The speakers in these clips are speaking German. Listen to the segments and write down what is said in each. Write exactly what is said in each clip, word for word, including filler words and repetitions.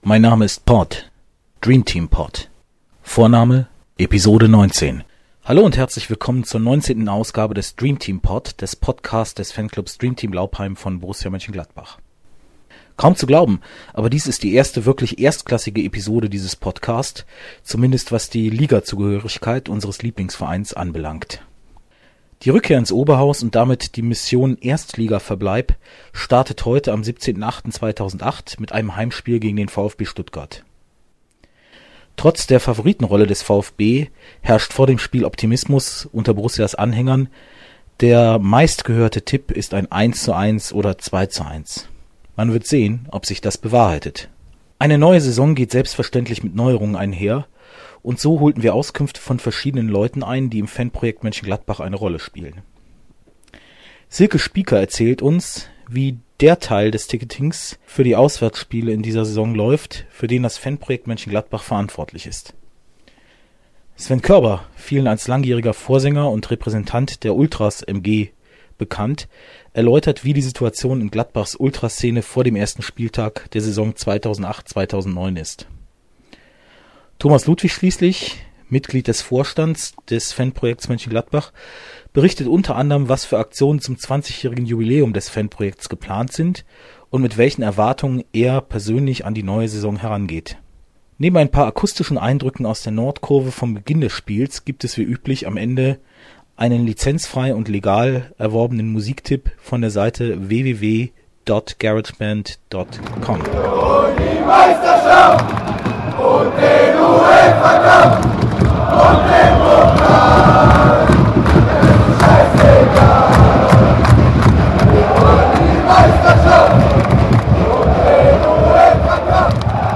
Mein Name ist Pod, Dream Team Pod. Vorname Episode neunzehn. Hallo und herzlich willkommen zur neunzehnten Ausgabe des Dream Team Pod, des Podcasts des Fanclubs Dream Team Laupheim von Borussia Mönchengladbach. Kaum zu glauben, aber dies ist die erste wirklich erstklassige Episode dieses Podcasts, zumindest was die Liga-Zugehörigkeit unseres Lieblingsvereins anbelangt. Die Rückkehr ins Oberhaus und damit die Mission Erstligaverbleib startet heute am siebzehnten achten zweitausendacht mit einem Heimspiel gegen den VfB Stuttgart. Trotz der Favoritenrolle des VfB herrscht vor dem Spiel Optimismus unter Borussias Anhängern. Der meistgehörte Tipp ist ein eins zu eins oder zwei zu eins. Man wird sehen, ob sich das bewahrheitet. Eine neue Saison geht selbstverständlich mit Neuerungen einher. Und so holten wir Auskünfte von verschiedenen Leuten ein, die im Fanprojekt Mönchengladbach eine Rolle spielen. Silke Spieker erzählt uns, wie der Teil des Ticketings für die Auswärtsspiele in dieser Saison läuft, für den das Fanprojekt Mönchengladbach verantwortlich ist. Sven Körber, vielen als langjähriger Vorsänger und Repräsentant der Ultras M G bekannt, erläutert, wie die Situation in Gladbachs Ultraszene vor dem ersten Spieltag der Saison zweitausendacht zweitausendneun ist. Thomas Ludwig schließlich, Mitglied des Vorstands des Fanprojekts Mönchengladbach, berichtet unter anderem, was für Aktionen zum zwanzigjährigen Jubiläum des Fanprojekts geplant sind und mit welchen Erwartungen er persönlich an die neue Saison herangeht. Neben ein paar akustischen Eindrücken aus der Nordkurve vom Beginn des Spiels gibt es wie üblich am Ende einen lizenzfrei und legal erworbenen Musiktipp von der Seite w w w punkt garageband punkt com. Und die Meisterschaft und den U E F A-Cup und den Pokal, ist scheißegal. Und die Meisterschaft und den U E F A-Cup.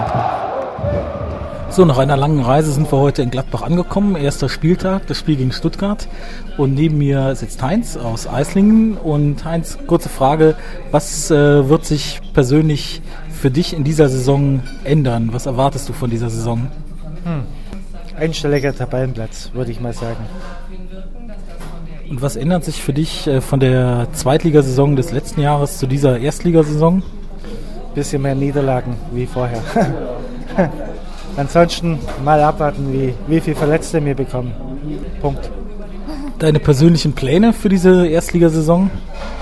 So, nach einer langen Reise sind wir heute in Gladbach angekommen. Erster Spieltag, das Spiel gegen Stuttgart. Und neben mir sitzt Heinz aus Eislingen. Und Heinz, kurze Frage, was äh, wird sich persönlich für dich in dieser Saison ändern? Was erwartest du von dieser Saison? Hm. Einstelliger Tabellenplatz, würde ich mal sagen. Und was ändert sich für dich äh, von der Zweitligasaison des letzten Jahres zu dieser Erstligasaison? Bisschen mehr Niederlagen wie vorher. Ansonsten mal abwarten, wie, wie viele Verletzte wir bekommen. Punkt. Deine persönlichen Pläne für diese Erstligasaison?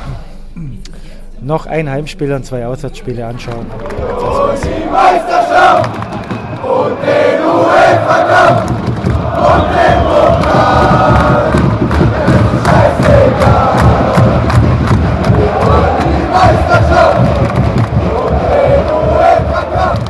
Noch ein Heimspiel und zwei Auswärtsspiele anschauen. Und die Meisterschaft und den U E F A-Cup und den Pokal, ist scheißegal. Und die Meisterschaft und den U E F A-Cup.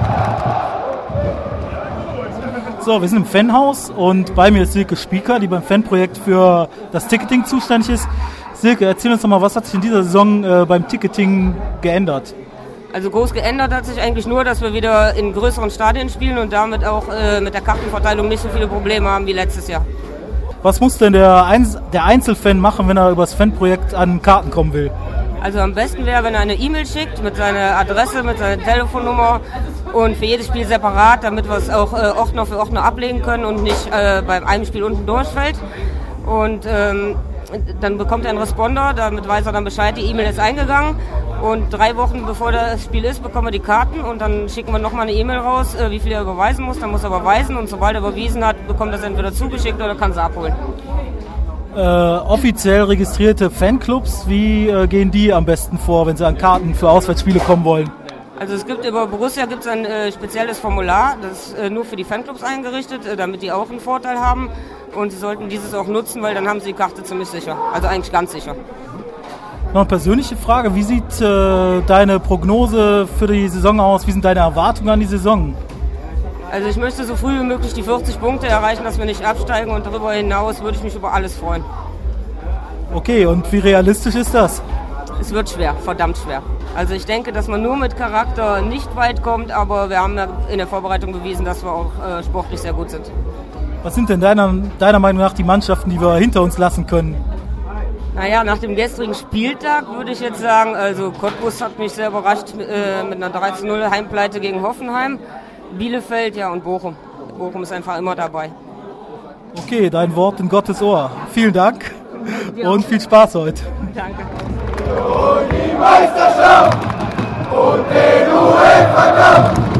So, wir sind im Fanhaus und bei mir ist Silke Spieker, die beim Fanprojekt für das Ticketing zuständig ist. Silke, erzähl uns doch mal, was hat sich in dieser Saison äh, beim Ticketing geändert? Also groß geändert hat sich eigentlich nur, dass wir wieder in größeren Stadien spielen und damit auch äh, mit der Kartenverteilung nicht so viele Probleme haben wie letztes Jahr. Was muss denn der, Einz- der Einzelfan machen, wenn er über das Fanprojekt an Karten kommen will? Also am besten wäre, wenn er eine E-Mail schickt mit seiner Adresse, mit seiner Telefonnummer und für jedes Spiel separat, damit wir es auch äh, Ordner für Ordner ablegen können und nicht äh, beim einem Spiel unten durchfällt. Und ähm, dann bekommt er einen Responder, damit weiß er dann Bescheid, die E-Mail ist eingegangen. Und drei Wochen bevor das Spiel ist, bekommen wir die Karten und dann schicken wir nochmal eine E-Mail raus, äh, wie viel er überweisen muss. Dann muss er überweisen und sobald er überwiesen hat, bekommt er es entweder zugeschickt oder kann es abholen. Äh, offiziell registrierte Fanclubs, wie äh, gehen die am besten vor, wenn sie an Karten für Auswärtsspiele kommen wollen? Also es gibt über Borussia gibt es ein äh, spezielles Formular, das ist äh, nur für die Fanclubs eingerichtet, äh, damit die auch einen Vorteil haben. Und sie sollten dieses auch nutzen, weil dann haben sie die Karte ziemlich sicher. Also eigentlich ganz sicher. Noch eine persönliche Frage, wie sieht äh, deine Prognose für die Saison aus? Wie sind deine Erwartungen an die Saison? Also ich möchte so früh wie möglich die vierzig Punkte erreichen, dass wir nicht absteigen und darüber hinaus würde ich mich über alles freuen. Okay, und wie realistisch ist das? Es wird schwer, verdammt schwer. Also ich denke, dass man nur mit Charakter nicht weit kommt, aber wir haben ja in der Vorbereitung bewiesen, dass wir auch äh, sportlich sehr gut sind. Was sind denn deiner, deiner Meinung nach die Mannschaften, die wir hinter uns lassen können? Naja, nach dem gestrigen Spieltag würde ich jetzt sagen, also Cottbus hat mich sehr überrascht äh, mit einer drei zu null Heimpleite gegen Hoffenheim. Bielefeld, ja, und Bochum. Bochum ist einfach immer dabei. Okay, dein Wort in Gottes Ohr. Vielen Dank und viel Spaß heute. Danke. Und die Meisterschaft und den U E F A-Cup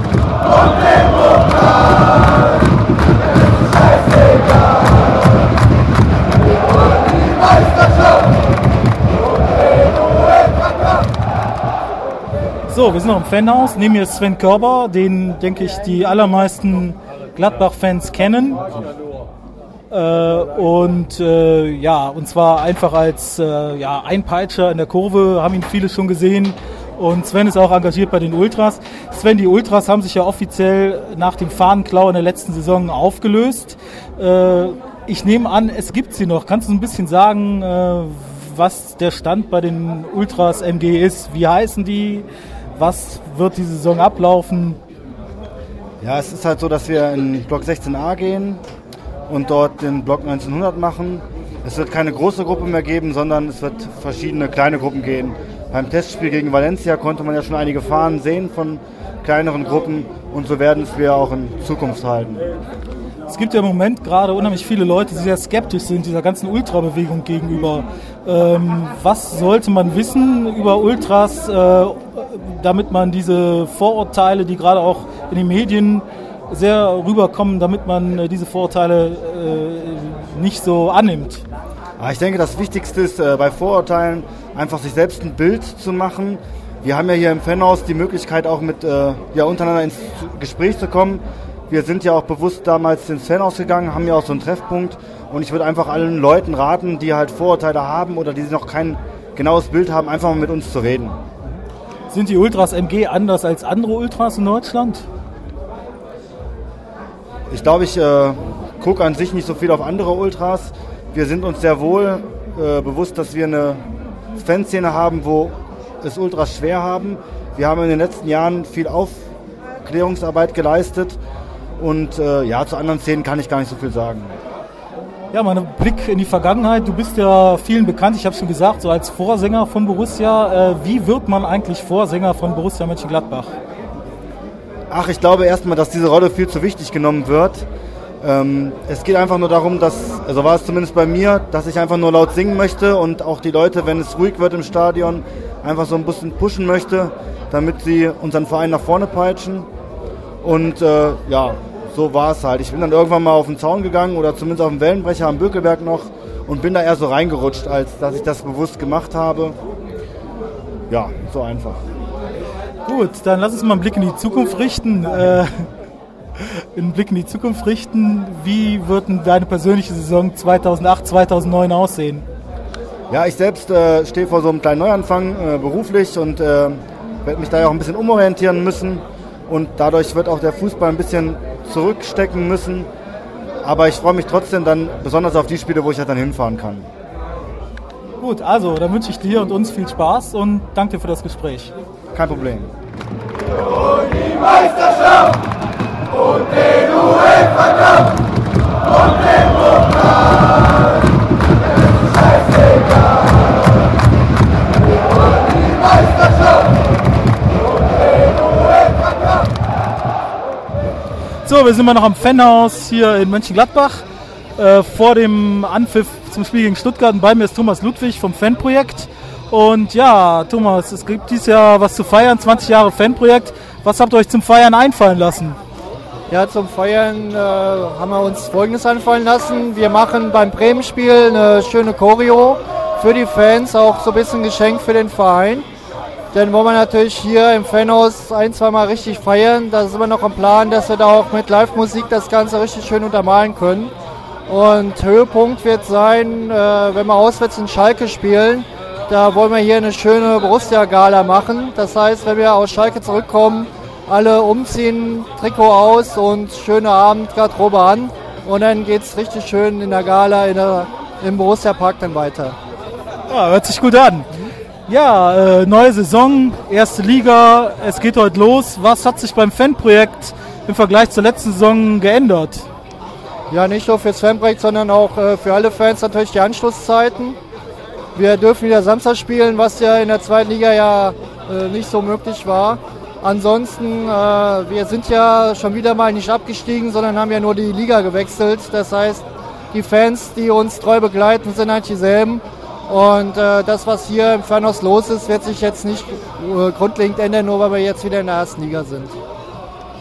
und den Pokal. Scheißegal. Wir wollen die Meisterschaft und den U E F A-Cup. So, wir sind noch im Fanhaus. Neben mir ist Sven Körber, den, denke ich, die allermeisten Gladbach-Fans kennen. Äh, und äh, ja, und zwar einfach als äh, ja, Einpeitscher in der Kurve, haben ihn viele schon gesehen. Und Sven ist auch engagiert bei den Ultras. Sven, die Ultras haben sich ja offiziell nach dem Fahnenklau in der letzten Saison aufgelöst. Äh, ich nehme an, es gibt sie noch. Kannst du ein bisschen sagen, äh, was der Stand bei den Ultras M G ist? Wie heißen die? Was wird die Saison ablaufen? Ja, es ist halt so, dass wir in Block sechzehn a gehen und dort den Block neunzehnhundert machen. Es wird keine große Gruppe mehr geben, sondern es wird verschiedene kleine Gruppen geben. Beim Testspiel gegen Valencia konnte man ja schon einige Fahnen sehen von kleineren Gruppen und so werden es wir auch in Zukunft halten. Es gibt ja im Moment gerade unheimlich viele Leute, die sehr skeptisch sind dieser ganzen Ultrabewegung gegenüber. Ähm, was sollte man wissen über Ultras, äh, damit man diese Vorurteile, die gerade auch in den Medien sehr rüberkommen, damit man äh, diese Vorurteile äh, nicht so annimmt? Ja, ich denke, das Wichtigste ist äh, bei Vorurteilen einfach sich selbst ein Bild zu machen. Wir haben ja hier im Fanhaus die Möglichkeit auch mit äh, ja, untereinander ins Gespräch zu kommen. Wir sind ja auch bewusst damals ins Fanhaus gegangen, haben ja auch so einen Treffpunkt und ich würde einfach allen Leuten raten, die halt Vorurteile haben oder die noch kein genaues Bild haben, einfach mal mit uns zu reden. Sind die Ultras M G anders als andere Ultras in Deutschland? Ich glaube, ich äh, gucke an sich nicht so viel auf andere Ultras. Wir sind uns sehr wohl äh, bewusst, dass wir eine Fanszene haben, wo es Ultras schwer haben. Wir haben in den letzten Jahren viel Aufklärungsarbeit geleistet und äh, ja, zu anderen Szenen kann ich gar nicht so viel sagen. Ja, mal ein Blick in die Vergangenheit. Du bist ja vielen bekannt, ich habe es schon gesagt, so als Vorsänger von Borussia. Äh, wie wird man eigentlich Vorsänger von Borussia Mönchengladbach? Ach, ich glaube erstmal, dass diese Rolle viel zu wichtig genommen wird. Ähm, es geht einfach nur darum, dass, also war es zumindest bei mir, dass ich einfach nur laut singen möchte und auch die Leute, wenn es ruhig wird im Stadion, einfach so ein bisschen pushen möchte, damit sie unseren Verein nach vorne peitschen. Und äh, ja, so war es halt. Ich bin dann irgendwann mal auf den Zaun gegangen oder zumindest auf den Wellenbrecher am Bökelberg noch und bin da eher so reingerutscht, als dass ich das bewusst gemacht habe. Ja, so einfach. Gut, dann lass uns mal einen Blick in die Zukunft richten. Äh, einen Blick in die Zukunft richten. Wie wird denn deine persönliche Saison zweitausendacht, zweitausendneun aussehen? Ja, ich selbst äh, stehe vor so einem kleinen Neuanfang äh, beruflich und äh, werde mich da ja auch ein bisschen umorientieren müssen. Und dadurch wird auch der Fußball ein bisschen zurückstecken müssen. Aber ich freue mich trotzdem dann besonders auf die Spiele, wo ich halt dann hinfahren kann. Gut, also dann wünsche ich dir und uns viel Spaß und danke dir für das Gespräch. Kein Problem. Und die Meisterschaft und den U E F A-Cup und den Pokal. Scheißegal. Wir wollen die Meisterschaft und den U E F A-Cup. So, wir sind immer noch am Fanhaus hier in Mönchengladbach. Äh, vor dem Anpfiff zum Spiel gegen Stuttgart. Und bei mir ist Thomas Ludwig vom Fanprojekt. Und ja, Thomas, es gibt dieses Jahr was zu feiern, zwanzig Jahre Fanprojekt. Was habt ihr euch zum Feiern einfallen lassen? Ja, zum Feiern äh, haben wir uns Folgendes einfallen lassen. Wir machen beim Bremen-Spiel eine schöne Choreo für die Fans, auch so ein bisschen Geschenk für den Verein. Denn wollen wir natürlich hier im Fanhaus ein, zwei Mal richtig feiern. Da sind wir noch am Plan, dass wir da auch mit Live-Musik das Ganze richtig schön untermalen können. Und Höhepunkt wird sein, äh, wenn wir auswärts in Schalke spielen. Da wollen wir hier eine schöne Borussia-Gala machen. Das heißt, wenn wir aus Schalke zurückkommen, alle umziehen, Trikot aus und schöne Abendgarderobe an. Und dann geht es richtig schön in der Gala in der, im Borussia-Park dann weiter. Ja, hört sich gut an. Ja, äh, neue Saison, erste Liga, es geht heute los. Was hat sich beim Fanprojekt im Vergleich zur letzten Saison geändert? Ja, nicht nur fürs Fanprojekt, sondern auch äh, für alle Fans natürlich die Anschlusszeiten. Wir dürfen wieder Samstag spielen, was ja in der zweiten Liga ja äh, nicht so möglich war. Ansonsten, äh, wir sind ja schon wieder mal nicht abgestiegen, sondern haben ja nur die Liga gewechselt. Das heißt, die Fans, die uns treu begleiten, sind halt dieselben. Und äh, das, was hier im Fanhaus los ist, wird sich jetzt nicht äh, grundlegend ändern, nur weil wir jetzt wieder in der ersten Liga sind.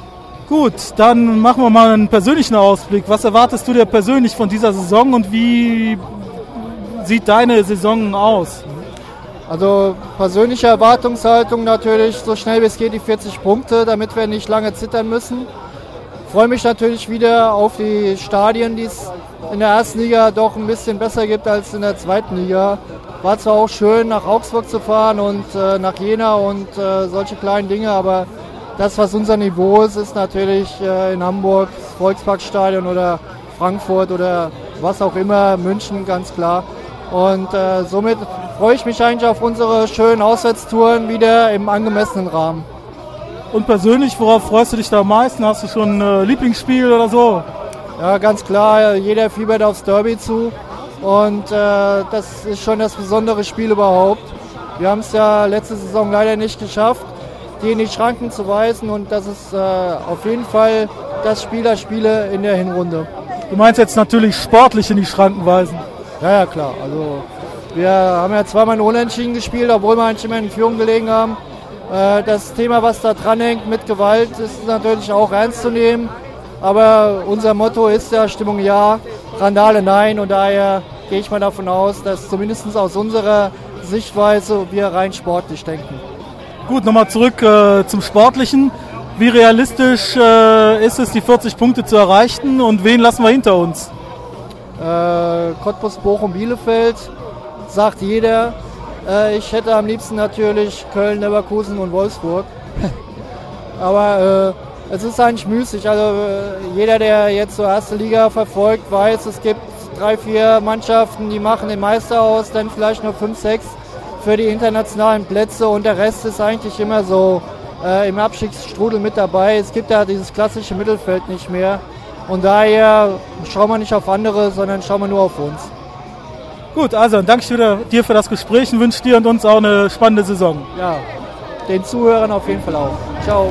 Gut, dann machen wir mal einen persönlichen Ausblick. Was erwartest du dir persönlich von dieser Saison und wie sieht deine Saison aus? Also persönliche Erwartungshaltung natürlich, so schnell wie es geht die vierzig Punkte, damit wir nicht lange zittern müssen. Ich freue mich natürlich wieder auf die Stadien, die es in der ersten Liga doch ein bisschen besser gibt als in der zweiten Liga. War zwar auch schön, nach Augsburg zu fahren und äh, nach Jena und äh, solche kleinen Dinge, aber das, was unser Niveau ist, ist natürlich äh, in Hamburg das Volksparkstadion oder Frankfurt oder was auch immer, München, ganz klar. Und äh, somit freue ich mich eigentlich auf unsere schönen Auswärtstouren wieder im angemessenen Rahmen. Und persönlich, worauf freust du dich da am meisten? Hast du schon ein äh, Lieblingsspiel oder so? Ja, ganz klar, jeder fiebert aufs Derby zu und äh, das ist schon das besondere Spiel überhaupt. Wir haben es ja letzte Saison leider nicht geschafft, die in die Schranken zu weisen und das ist äh, auf jeden Fall das Spiel der Spiele in der Hinrunde. Du meinst jetzt natürlich sportlich in die Schranken weisen? Ja, ja, klar. Also wir haben ja zweimal ein Unentschieden gespielt, obwohl wir eigentlich immer in Führung gelegen haben. Das Thema, was da dran hängt mit Gewalt, ist natürlich auch ernst zu nehmen. Aber unser Motto ist ja Stimmung ja, Randale nein. Und daher gehe ich mal davon aus, dass zumindest aus unserer Sichtweise wir rein sportlich denken. Gut, nochmal zurück äh, zum Sportlichen. Wie realistisch äh, ist es, die vierzig Punkte zu erreichen und wen lassen wir hinter uns? Äh, Cottbus, Bochum, Bielefeld, sagt jeder. Äh, ich hätte am liebsten natürlich Köln, Leverkusen und Wolfsburg. Aber äh, es ist eigentlich müßig. Also äh, jeder, der jetzt so erste Liga verfolgt, weiß, es gibt drei, vier Mannschaften, die machen den Meister aus, dann vielleicht nur fünf, sechs für die internationalen Plätze und der Rest ist eigentlich immer so äh, im Abstiegsstrudel mit dabei. Es gibt ja dieses klassische Mittelfeld nicht mehr. Und daher schauen wir nicht auf andere, sondern schauen wir nur auf uns. Gut, also dann danke ich dir für das Gespräch und wünsche dir und uns auch eine spannende Saison. Ja, den Zuhörern auf jeden Fall auch. Ciao.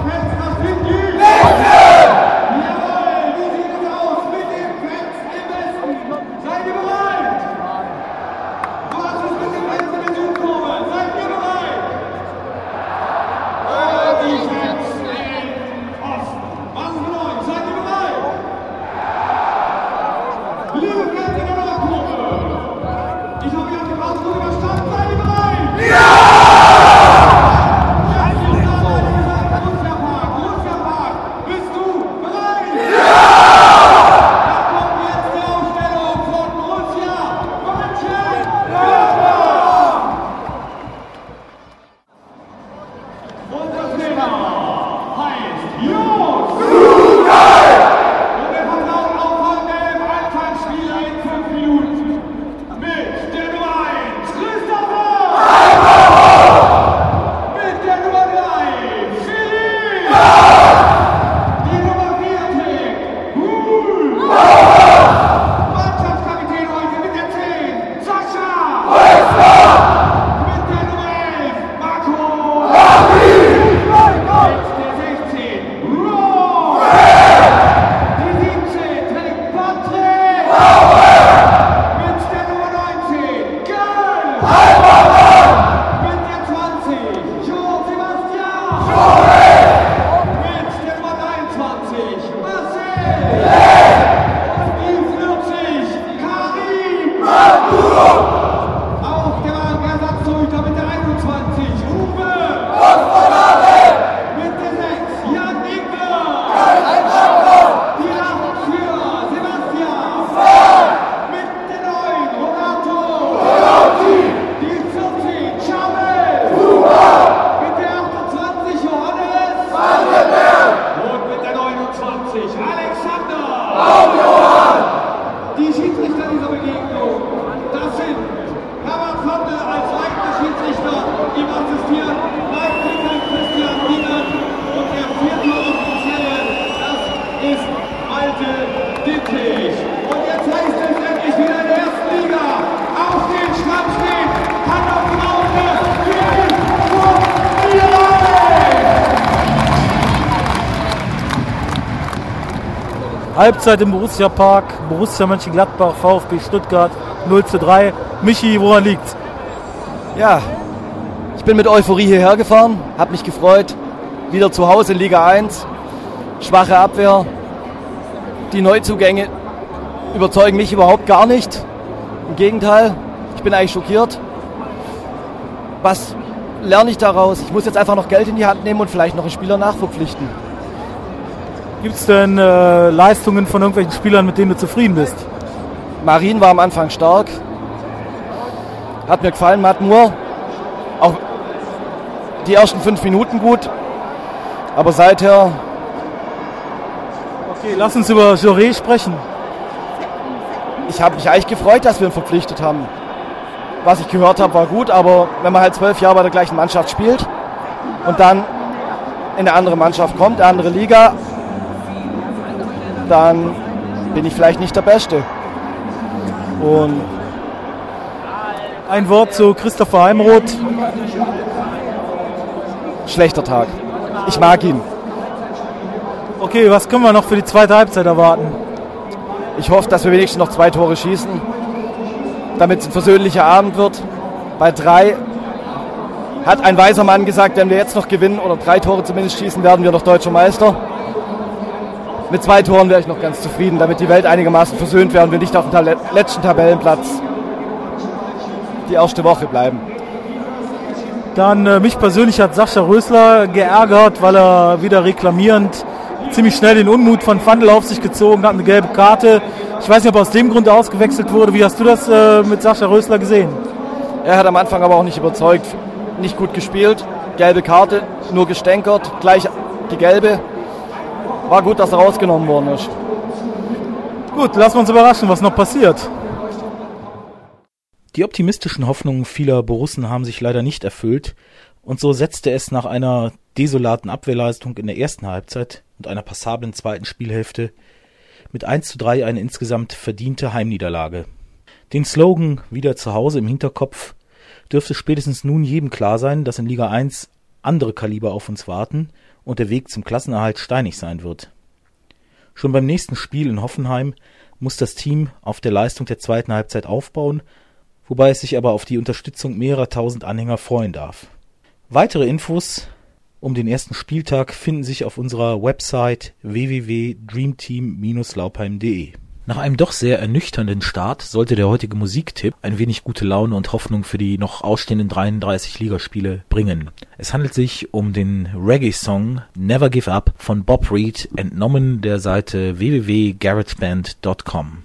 Halbzeit im Borussia Park, Borussia Mönchengladbach, VfB Stuttgart null zu drei. Michi, woran liegt's? Ja, ich bin mit Euphorie hierher gefahren, habe mich gefreut, wieder zu Hause in Liga eins. schwache Abwehr. Die Neuzugänge überzeugen mich überhaupt gar nicht. Im Gegenteil, ich bin eigentlich schockiert. Was lerne ich daraus? Ich muss jetzt einfach noch Geld in die Hand nehmen und vielleicht noch einen Spieler nachverpflichten. Gibt es denn äh, Leistungen von irgendwelchen Spielern, mit denen du zufrieden bist? Marin war am Anfang stark. Hat mir gefallen, Matt Moore. Auch die ersten fünf Minuten gut. Aber seither... Okay, lass uns über Jauré sprechen. Ich habe mich eigentlich gefreut, dass wir ihn verpflichtet haben. Was ich gehört habe, war gut, aber wenn man halt zwölf Jahre bei der gleichen Mannschaft spielt und dann in eine andere Mannschaft kommt, eine andere Liga, dann bin ich vielleicht nicht der Beste. Und ein Wort zu Christopher Heimroth. Schlechter Tag. Ich mag ihn. Okay, was können wir noch für die zweite Halbzeit erwarten? Ich hoffe, dass wir wenigstens noch zwei Tore schießen, damit es ein versöhnlicher Abend wird. Bei drei hat ein weiser Mann gesagt, wenn wir jetzt noch gewinnen oder drei Tore zumindest schießen, werden wir noch Deutscher Meister. Mit zwei Toren wäre ich noch ganz zufrieden, damit die Welt einigermaßen versöhnt wäre und wir nicht auf dem Ta- letzten Tabellenplatz die erste Woche bleiben. Dann äh, mich persönlich hat Sascha Rösler geärgert, weil er wieder reklamierend ziemlich schnell den Unmut von Fandl auf sich gezogen hat, eine gelbe Karte. Ich weiß nicht, ob er aus dem Grund ausgewechselt wurde. Wie hast du das äh, mit Sascha Rösler gesehen? Er hat am Anfang aber auch nicht überzeugt, nicht gut gespielt. Gelbe Karte, nur gestänkert, gleich die gelbe. War gut, dass er rausgenommen worden ist. Gut, lassen wir uns überraschen, was noch passiert. Die optimistischen Hoffnungen vieler Borussen haben sich leider nicht erfüllt und so setzte es nach einer desolaten Abwehrleistung in der ersten Halbzeit und einer passablen zweiten Spielhälfte mit eins zu drei eine insgesamt verdiente Heimniederlage. Den Slogan »Wieder zu Hause« im Hinterkopf dürfte spätestens nun jedem klar sein, dass in Liga eins andere Kaliber auf uns warten und der Weg zum Klassenerhalt steinig sein wird. Schon beim nächsten Spiel in Hoffenheim muss das Team auf der Leistung der zweiten Halbzeit aufbauen, wobei es sich aber auf die Unterstützung mehrerer tausend Anhänger freuen darf. Weitere Infos um den ersten Spieltag finden sich auf unserer Website w w w punkt dreamteam Bindestrich laupheim punkt de. Nach einem doch sehr ernüchternden Start sollte der heutige Musiktipp ein wenig gute Laune und Hoffnung für die noch ausstehenden dreiunddreißig Ligaspiele bringen. Es handelt sich um den Reggae-Song Never Give Up von Bob Reed, entnommen der Seite w w w punkt garageband punkt com.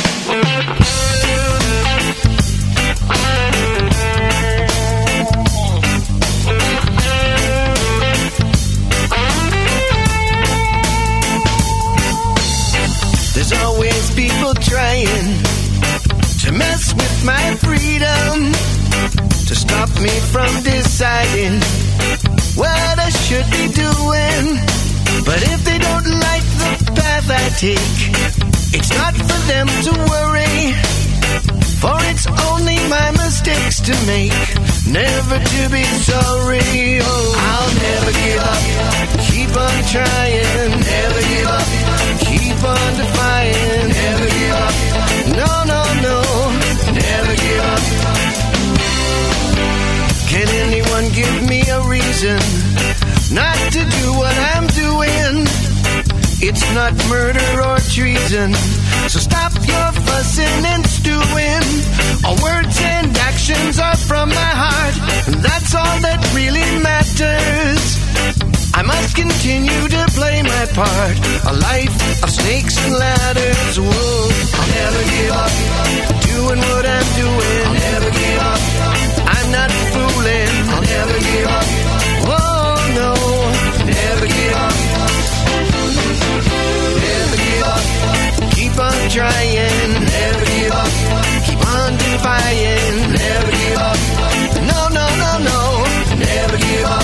There's always people trying to mess with my freedom, to stop me from deciding what I should be doing. But if they don't like the path I take, it's not for them to worry, for it's only my mistakes to make, never to be sorry. Oh, I'll never give up, keep on trying, never give up, keep on defying, never give up, no, no, no, never give up. Can anyone give me a reason not to do what I'm doing? It's not murder or treason, so stop your fussing and stewing. All words and actions are from my heart, and that's all that really matters. I must continue to play my part, a life of snakes and ladders. Whoa, I'll never give up, doing what I'm doing. I'll never give up, I'm not fooling. I'll never give up, oh no, never give up. Never give up, keep on trying, never give up, keep on defying, never give up, no, no, no, no, never give up.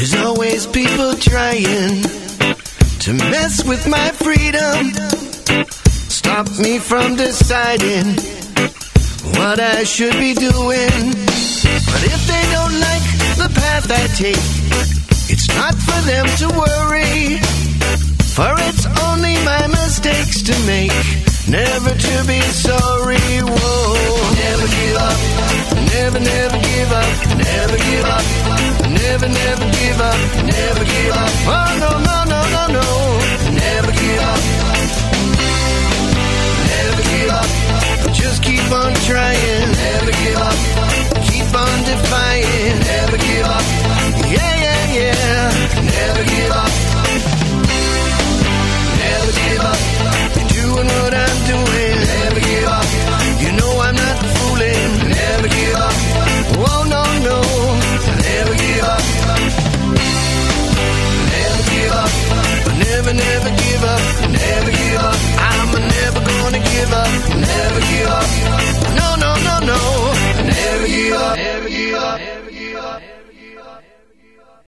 There's always people trying to mess with my freedom, stop me from deciding what I should be doing. But if they don't like the path I take, it's not for them to worry, for it's only my mistakes to make, never to be sorry. Whoa. Never give up, never, never give up, never give up, never, never give up,